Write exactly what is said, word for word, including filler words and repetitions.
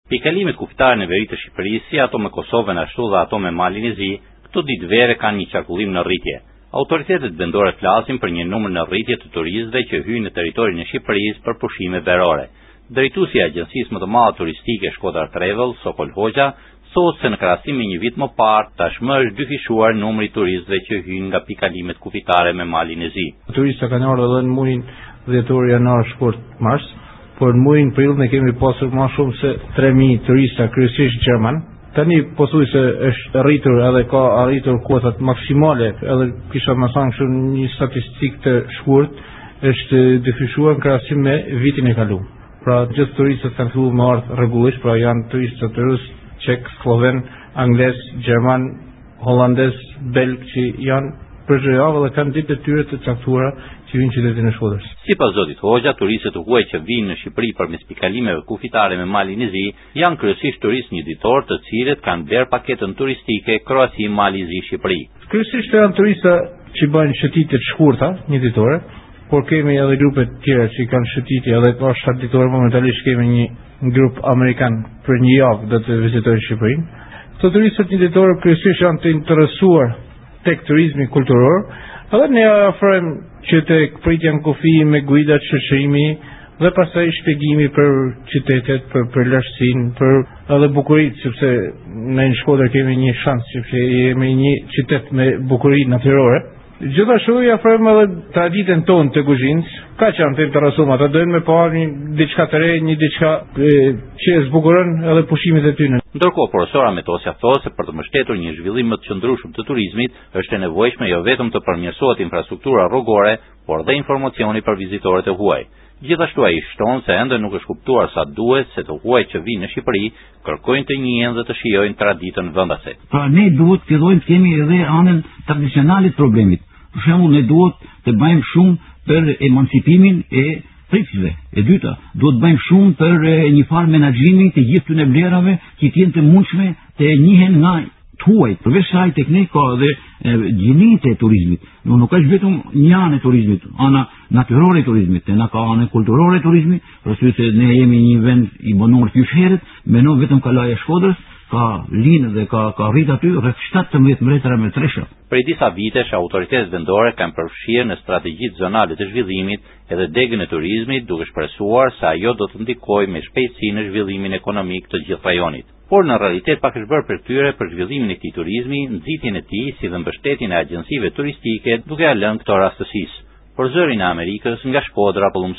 Pikëlimet kufitare në veri të Shqipërisë, si ato me Kosovën ashtu dhe ato me Malin e Zi, këto ditë vere kanë një qarkullim në rritje. Autoritetet vendore flasin për një numër në rritje të turistëve që hyjnë në territorin e Shqipërisë për pushime verore. Drejtuesi i agjencisë më të madhe turistike Shkodra Travel, Sokol Hoxha, thotë se në krahasim me një vit më parë, tashmë është dyfishuar numri i turistëve që hyjnë nga pikëlimet kufitare me Malin e Zi. Turistët kanë ardhur edhe në muajin dhjetor, janar, shkurt, mars, por në muajin prill ne kemi pasur më shumë se tre mijë turista, kryesisht gjerman. Tani pothuajse është rritur edhe ka arritur kotat maksimale, edhe kisha më thënë kështu një statistikë të shkurt, është dyfishuar në krahasim me vitin e kaluar. Pra gjithë turistët kanë filluar të ardhë rregullisht, pra janë turistë të rus, çek, sloven, anglez, gjerman, holandez, belg që janë për çdo javë dhe kanë ditë të tyre të caktuara që vinë në qytetin e Shkodrës. Sipas zotit Hoxha, turistët e huaj që vinë në Shqipëri përmes pikalimeve kufitare me Malin e Zi janë kryesisht turistë një ditor, të cilët kanë bler paketën turistike Kroaci Mali Zi Shqipëri. Kryesisht janë turista që bëjnë shëtitje të shkurta, një ditore, por kemi edhe grupe të tjera që kanë shëtitje edhe ka shtatë ditore. Momentalisht kemi një grup amerikan për një javë do të vizitojë Shqipërinë. Këto turistët një ditore kryesisht janë të interesuar tek turizmi kulturor, edhe ne ofrojmë që tek pritja në kufi me guida, shoqërimi dhe pastaj shpjegimi për qytetet, për për lëshësinë, për edhe bukuritë, sepse ne në Shkodër kemi një shans sepse jemi një qytet me bukuri natyrore. Gjithashtu i ofrojmë edhe traditën tonë të kuzhinës, ka që janë të interesuar, ata dojnë me parë një diçka të re, një diçka që e zbukuron edhe pushimet e tyre. Ndërkohë, profesora Metosja thotë se për të mbështetur një zhvillim më të qëndrueshëm të turizmit, është e nevojshme jo vetëm të përmirësohet infrastruktura rrugore, por dhe informacioni për vizitorët e huaj. Gjithashtu ai shton se ende nuk është kuptuar sa duhet se të huaj që vinë në Shqipëri kërkojnë të njihen dhe të shijojnë traditën vendase. Pra ne duhet të fillojmë të kemi edhe anën tradicionale të problemit. Për shembull, ne duhet të bëjmë shumë për emancipimin e pritësve. E dyta, duhet të bëjmë shumë për një farë menaxhimi të gjithë këtyre vlerave që të jenë të mundshme të njihen nga të huaj. Përveç kësaj tek ne ka edhe gjinitë e turizmit. Nuk është vetëm një anë e turizmit, ana natyrore e turizmit, ne ka anë kulturore e turizmit, për arsye se ne jemi një vend i banuar fysh herët, menon vetëm kalaja e Shkodrës, ka linë dhe ka ka rrit aty rreth shtatëmbëdhjetë metra me tresha. Prej disa vitesh, autoritetet vendore kanë përfshirë në strategjitë zonale të zhvillimit edhe degën e turizmit, duke shpresuar se ajo do të ndikojë me shpejtësi në zhvillimin ekonomik të gjithë rajonit. Por në realitet pak është bërë për tyre për zhvillimin e këtij turizmi, nxitjen e tij si dhe mbështetjen e agjencive turistike, duke ia lënë këto rastësisë. Për zërin e Amerikës nga Shkodra,